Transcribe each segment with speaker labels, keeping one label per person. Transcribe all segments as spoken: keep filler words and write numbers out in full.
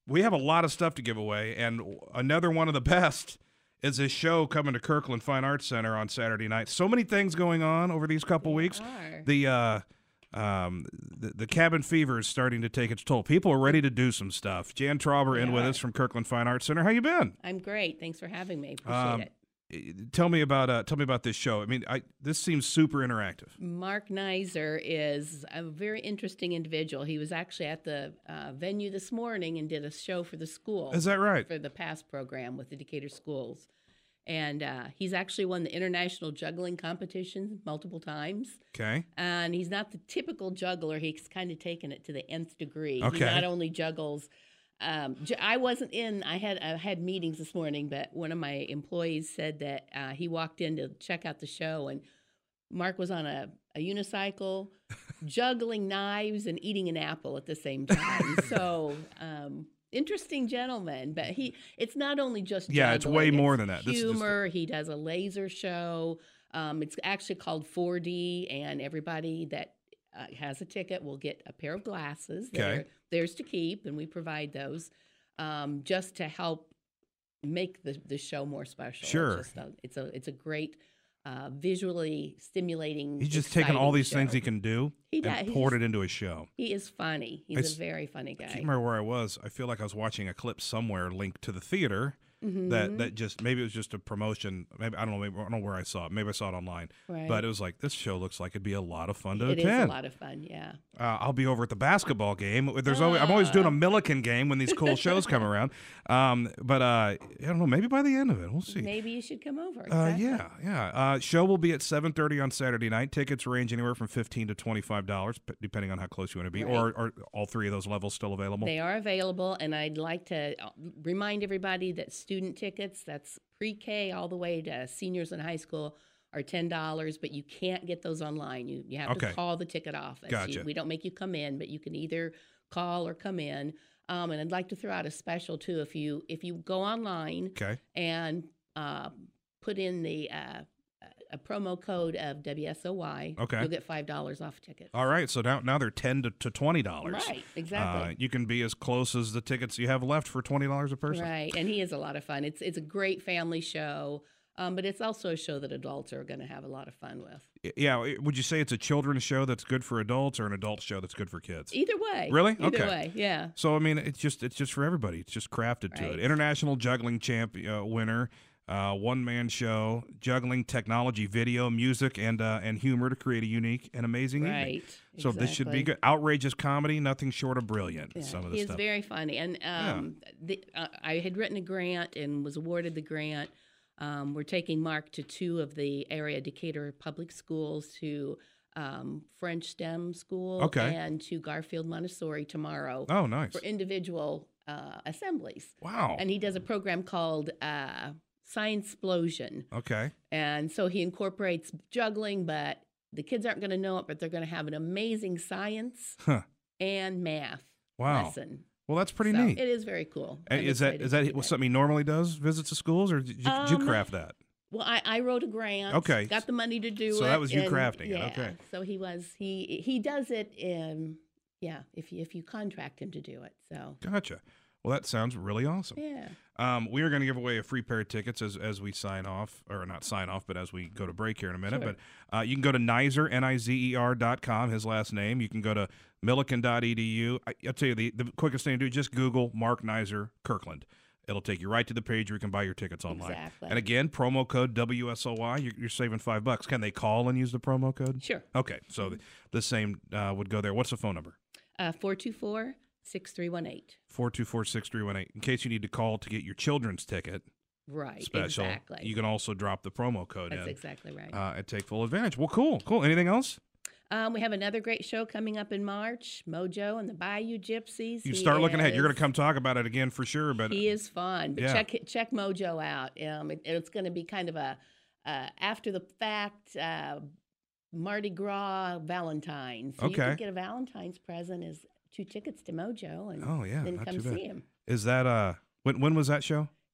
Speaker 1: we have a lot of stuff to give away, and another one of the best is this show coming to Kirkland Fine Arts Center on Saturday night. So many things going on over these couple
Speaker 2: There
Speaker 1: weeks.
Speaker 2: are.
Speaker 1: The uh, um, the, the cabin fever is starting to take its toll. People are ready to do some stuff. Jan Trauber in
Speaker 2: They
Speaker 1: with
Speaker 2: are.
Speaker 1: us from Kirkland Fine Arts Center. How you been?
Speaker 2: I'm great. Thanks for having me. Appreciate
Speaker 1: Um,
Speaker 2: it.
Speaker 1: Tell me about uh, tell me about this show. I mean, I this seems super interactive.
Speaker 2: Mark Nizer is a very interesting individual. He was actually at the uh, venue this morning and did a show for the school.
Speaker 1: Is that right?
Speaker 2: For the PASS program with the Decatur schools. And uh, he's actually won the international juggling competition multiple times.
Speaker 1: Okay.
Speaker 2: And he's not the typical juggler. He's kind of taken it to the nth degree.
Speaker 1: Okay.
Speaker 2: He not only juggles. Um, j- I wasn't in. I had I had meetings this morning, but one of my employees said that uh, he walked in to check out the show, and Mark was on a, a unicycle, juggling knives and eating an apple at the same time. So. Um, Interesting gentleman, but he it's not only just
Speaker 1: Yeah, it's
Speaker 2: juggling,
Speaker 1: way more
Speaker 2: it's
Speaker 1: than that. This is just
Speaker 2: humor. He does a laser show. Um, it's actually called four D, and everybody that uh, has a ticket will get a pair of glasses. that
Speaker 1: Okay.
Speaker 2: are theirs to keep, and we provide those um, just to help make the, the show more special.
Speaker 1: Sure.
Speaker 2: It's, just a, it's a it's a great uh, visually stimulating.
Speaker 1: He's just taken all
Speaker 2: exciting
Speaker 1: these things
Speaker 2: show.
Speaker 1: he can do
Speaker 2: He
Speaker 1: and
Speaker 2: does. He's
Speaker 1: poured
Speaker 2: just-
Speaker 1: it into a show.
Speaker 2: He is funny.
Speaker 1: I
Speaker 2: He's
Speaker 1: s-
Speaker 2: a very funny
Speaker 1: I
Speaker 2: guy.
Speaker 1: can't remember where I was. I feel like I was watching a clip somewhere linked to the theater
Speaker 2: Mhm.
Speaker 1: that, that just maybe it was just a promotion. Maybe I don't know. Maybe I don't know where I saw it. Maybe I saw it online.
Speaker 2: Right.
Speaker 1: But it was like this show looks like it'd be a lot of fun to
Speaker 2: It is
Speaker 1: attend.
Speaker 2: a lot of fun. Yeah.
Speaker 1: Uh, I'll be over at the basketball game. There's always I'm always doing a Milliken game when these cool shows come around. Um, but uh, I don't know. Maybe by the end of it, we'll see.
Speaker 2: Maybe you should come over.
Speaker 1: Uh,
Speaker 2: Exactly.
Speaker 1: yeah, yeah. Uh, show will be at seven thirty on Saturday night. Tickets range anywhere from fifteen to twenty-five dollars, depending on how close you want to be.
Speaker 2: Right.
Speaker 1: Or are all three of those levels still available?
Speaker 2: They are available, and I'd like to uh, remind everybody that student tickets, that's pre-K all the way to seniors in high school, are ten dollars, but you can't get those online. You you have
Speaker 1: Okay.
Speaker 2: to call the ticket office.
Speaker 1: Gotcha.
Speaker 2: You, we don't make you come in, but you can either call or come in. Um, and I'd like to throw out a special too. If you if you go online
Speaker 1: Okay.
Speaker 2: and uh, put in the uh, a promo code of W S O Y,
Speaker 1: Okay.
Speaker 2: you'll get five dollars off tickets.
Speaker 1: All right. So now now they're ten to, to twenty dollars.
Speaker 2: Right, exactly.
Speaker 1: Uh, you can be as close as the tickets you have left for twenty dollars a person.
Speaker 2: Right, and he is a lot of fun. It's it's a great family show, um, but it's also a show that adults are going to have a lot of fun with.
Speaker 1: Y- Yeah. it- Would you say it's a children's show that's good for adults or an adult show that's good for kids?
Speaker 2: Either way,
Speaker 1: Really?
Speaker 2: Either
Speaker 1: Okay.
Speaker 2: way, yeah.
Speaker 1: So I mean, it's just it's just for everybody. It's just crafted to
Speaker 2: Right.
Speaker 1: it. International juggling champ uh, winner, uh, one man show, juggling technology, video, music, and uh, and humor to create a unique and amazing evening.
Speaker 2: Right.
Speaker 1: So this should be
Speaker 2: exactly.
Speaker 1: good. Outrageous comedy, nothing short of brilliant.
Speaker 2: Yeah,
Speaker 1: Some of
Speaker 2: he
Speaker 1: the
Speaker 2: is
Speaker 1: stuff.
Speaker 2: very funny, and um, the, uh, I had written a grant and was awarded the grant. Um, we're taking Mark to two of the area Decatur public schools, to um, French STEM school
Speaker 1: Okay.
Speaker 2: and to Garfield Montessori tomorrow
Speaker 1: oh, nice.
Speaker 2: for individual uh, assemblies.
Speaker 1: Wow.
Speaker 2: And he does a program called uh, Science Explosion.
Speaker 1: Okay.
Speaker 2: And so he incorporates juggling, but the kids aren't going to know it, but they're going to have an amazing science
Speaker 1: Huh.
Speaker 2: and math
Speaker 1: Wow.
Speaker 2: lesson.
Speaker 1: Well, that's pretty
Speaker 2: So
Speaker 1: neat.
Speaker 2: It is very cool.
Speaker 1: And
Speaker 2: I'm
Speaker 1: is that
Speaker 2: excited
Speaker 1: is
Speaker 2: to
Speaker 1: that
Speaker 2: do
Speaker 1: something he normally does? Visits the schools, or did you, did you
Speaker 2: Um,
Speaker 1: craft that?
Speaker 2: Well, I, I wrote a grant.
Speaker 1: Okay.
Speaker 2: Got the money to do it.
Speaker 1: So that was you
Speaker 2: and-
Speaker 1: crafting it,
Speaker 2: yeah,
Speaker 1: okay.
Speaker 2: So he was he he does it in yeah, if you if you contract him to do it. So
Speaker 1: Gotcha. Well, that sounds really awesome.
Speaker 2: yeah.
Speaker 1: Um, we are going to give away a free pair of tickets as, as we sign off, or not sign off, but as we go to break here in a minute.
Speaker 2: Sure.
Speaker 1: But uh, you can go to Nizer, N I Z E R dot com, his last name. You can go to milliken dot e d u. I, I'll tell you, the, the quickest thing to do, just Google Mark Nizer Kirkland. It'll take you right to the page where you can buy your tickets online.
Speaker 2: Exactly.
Speaker 1: And again, promo code W S O Y, you're, you're saving five bucks. Can they call and use the promo code?
Speaker 2: Sure.
Speaker 1: Okay, so the, the same uh, would go there. What's the phone number?
Speaker 2: Uh four two four, six three one eight.
Speaker 1: four two four, six three one eight. In case you need to call to get your children's ticket
Speaker 2: Right.
Speaker 1: special,
Speaker 2: Exactly.
Speaker 1: you can also drop the promo code
Speaker 2: That's
Speaker 1: in
Speaker 2: exactly right.
Speaker 1: uh, and take full advantage. Well, cool, cool. Anything else?
Speaker 2: Um, we have another great show coming up in March, Mojo and the Bayou Gypsies.
Speaker 1: You
Speaker 2: He
Speaker 1: start looking ahead. You're going
Speaker 2: is-
Speaker 1: to come talk about it again for sure. But
Speaker 2: He is fun. But
Speaker 1: yeah.
Speaker 2: check check Mojo out. Um, it- it's going to be kind of a uh, after the fact uh, Mardi Gras Valentine's. So You
Speaker 1: Okay.
Speaker 2: could get a Valentine's present as two tickets to Mojo, and
Speaker 1: oh yeah,
Speaker 2: then
Speaker 1: not
Speaker 2: come
Speaker 1: too bad.
Speaker 2: see him.
Speaker 1: Is that uh when when was that show?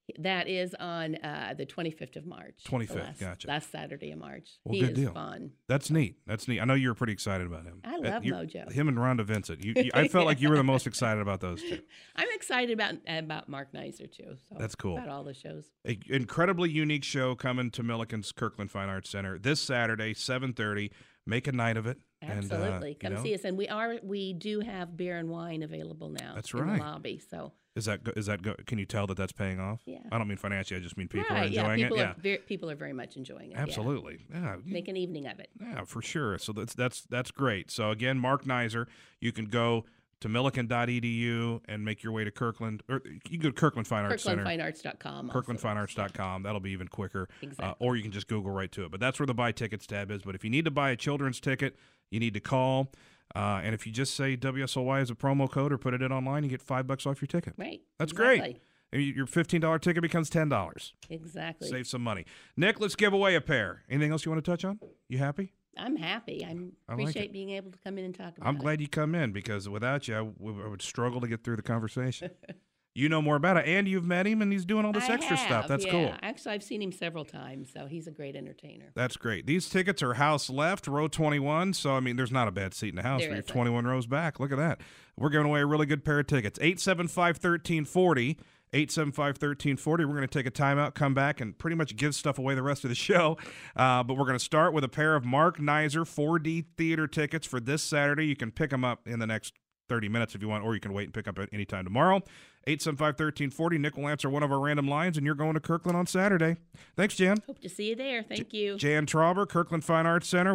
Speaker 2: That is on uh, the twenty-fifth of March. the
Speaker 1: twenty-fifth,
Speaker 2: last,
Speaker 1: gotcha.
Speaker 2: Last Saturday of March.
Speaker 1: Well,
Speaker 2: he
Speaker 1: good
Speaker 2: is
Speaker 1: deal.
Speaker 2: fun.
Speaker 1: That's neat. That's neat. I know you were pretty excited about him.
Speaker 2: I
Speaker 1: Uh,
Speaker 2: love
Speaker 1: you-
Speaker 2: Mojo.
Speaker 1: Him and Rhonda Vincent. You, you, I felt like you were the most excited about those two.
Speaker 2: I'm excited about about Mark Nizer too. So
Speaker 1: That's cool.
Speaker 2: About all the shows.
Speaker 1: An incredibly unique show coming to Milliken's Kirkland Fine Arts Center this Saturday, seven thirty. Make a night of it.
Speaker 2: Absolutely.
Speaker 1: And, uh, you
Speaker 2: Come
Speaker 1: know,
Speaker 2: see us. And we are we do have beer and wine available now.
Speaker 1: That's
Speaker 2: in
Speaker 1: right.
Speaker 2: the lobby. So
Speaker 1: Is that go- is that go- can you tell that that's paying off?
Speaker 2: Yeah.
Speaker 1: I don't mean financially. I just mean people
Speaker 2: right,
Speaker 1: are enjoying
Speaker 2: yeah, people
Speaker 1: it.
Speaker 2: Are
Speaker 1: Yeah,
Speaker 2: very, people are very much enjoying it. yeah.
Speaker 1: absolutely. Yeah, you-
Speaker 2: Make an evening of it.
Speaker 1: yeah, for sure. So that's that's that's great. So again, Mark Nizer, you can go to milliken dot e d u and make your way to Kirkland, or you can go to Kirkland Fine Arts
Speaker 2: kirkland
Speaker 1: Center.
Speaker 2: fine arts dot com.
Speaker 1: kirkland fine arts dot com. That'll be even quicker.
Speaker 2: Exactly.
Speaker 1: Uh, or you can just Google right to it. But that's where the buy tickets tab is. But if you need to buy a children's ticket, you need to call. Uh, and if you just say W S O Y as a promo code or put it in online, you get five bucks off your ticket.
Speaker 2: Right.
Speaker 1: That's
Speaker 2: exactly.
Speaker 1: great. And your fifteen dollar ticket becomes ten dollars.
Speaker 2: Exactly.
Speaker 1: Save some money. Nick, let's give away a pair. Anything else you want to touch on? You happy?
Speaker 2: I'm happy. I'm
Speaker 1: I like
Speaker 2: appreciate
Speaker 1: it.
Speaker 2: being able to come in and talk about
Speaker 1: I'm
Speaker 2: it.
Speaker 1: glad you come in because without you, I, w- I would struggle to get through the conversation. You know more about it, and you've met him, and he's doing all this
Speaker 2: I
Speaker 1: extra stuff.
Speaker 2: have,
Speaker 1: That's
Speaker 2: yeah.
Speaker 1: cool.
Speaker 2: Actually, I've seen him several times, so he's a great entertainer.
Speaker 1: That's great. These tickets are house left, row twenty-one. So, I mean, there's not a bad seat in the house
Speaker 2: There
Speaker 1: for your
Speaker 2: isn't.
Speaker 1: twenty-one rows back. Look at that. We're giving away a really good pair of tickets. eight seven five, one three four zero. eight seven five, one three four zero. We're going to take a timeout, come back, and pretty much give stuff away the rest of the show. Uh, but we're going to start with a pair of Mark Nizer four D theater tickets for this Saturday. You can pick them up in the next thirty minutes if you want, or you can wait and pick up at any time tomorrow. eight seven five, one three four zero. Nick will answer one of our random lines, and you're going to Kirkland on Saturday. Thanks, Jan.
Speaker 2: Hope to see you there. Thank you.
Speaker 1: Jan Trauber, Kirkland Fine Arts Center.